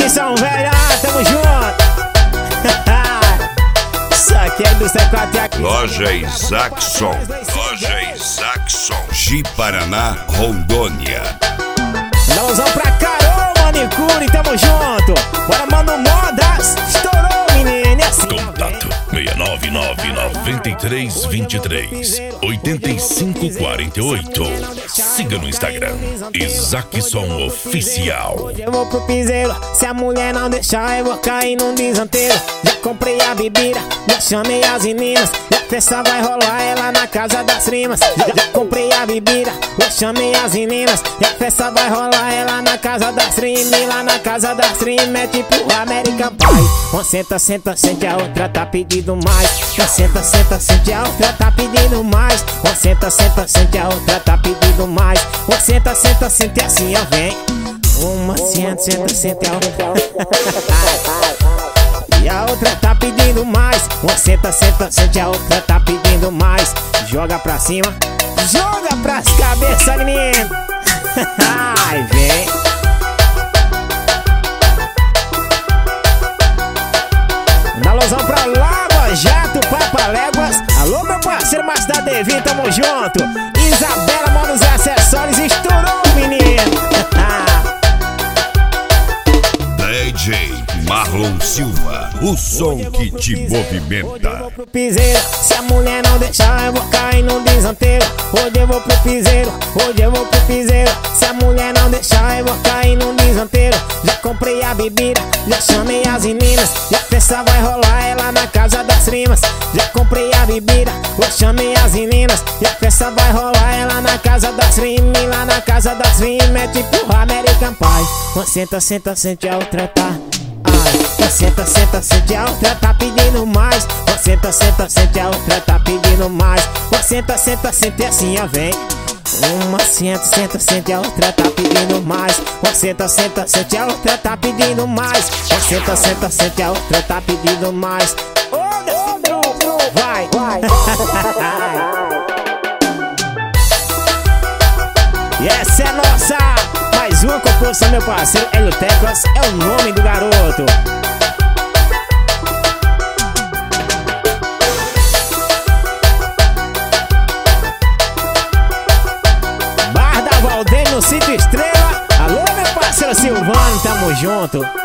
Jackson, velho, tamo junto. Isso aqui é indústria 4 aqui. Loja Isaacson. Ji Paraná, Rondônia. Dãozão pra Carol, manicure, tamo junto. Bora, mano, modas. Estourou, menino, é assim. Contato 699-9323-8548. Siga no Instagram, Isaacson Oficial. Hoje eu vou pro piseiro, se a mulher não deixar eu vou cair num desanteiro. Já comprei a bebida, já chamei as meninas, e a festa vai rolar ela na casa das rimas. Já comprei a bebida, já chamei as meninas, e a festa vai rolar ela na casa das rimas. E lá na casa das rimas é tipo American Pie. Uma senta, senta, sente, a outra tá pedindo mais. Uma senta, senta, sente, a outra tá pedindo mais. Uma senta, senta, sente, a outra tá pedindo mais. Uma senta, senta, sente, assim, ó, vem. Uma senta, senta, sente, a outra. E a outra tá pedindo mais. Uma senta, senta, sente, a outra tá pedindo mais. Joga pra cima, joga pras cabeças, menino. Ai, vem. Dá alusão pra Lava Jato, Papaléguas. Alô, meu parceiro Márcio da Devi, tamo junto. Isabela, manos e acessórios, estourou, menino. DJ Marlon Silva, o som que te movimenta. Hoje eu vou pro piseiro, se a mulher não deixar eu vou cair num desanteiro. Hoje eu vou pro piseiro, hoje eu vou pro piseiro. Se a mulher não deixar eu vou cair num desanteiro. Já comprei a bebida, já chamei as meninas, e a festa vai rolar ela na casa das rimas. Já comprei a bebida, já chamei as meninas, e a festa vai rolar ela na casa das rimas. E lá na casa das rimas é tipo American Pie. Uma senta, senta, sente, a outra tá. Uma senta, senta, sente, a outra tá pedindo mais. Uma senta, senta, sente, a outra tá pedindo mais. Uma senta, senta, sente, assim, ó, vem. Uma senta, senta, sente, a outra tá pedindo mais. Uma senta, senta, sente, a outra tá pedindo mais. Uma senta, senta, sente, a outra tá pedindo mais. Vai, vai. E essa é nossa. Mais uma composição, meu parceiro Hélio Teclas, é o nome do garoto. Bar da Valdem no Sítio Estrela. Alô, meu parceiro Silvano, tamo junto.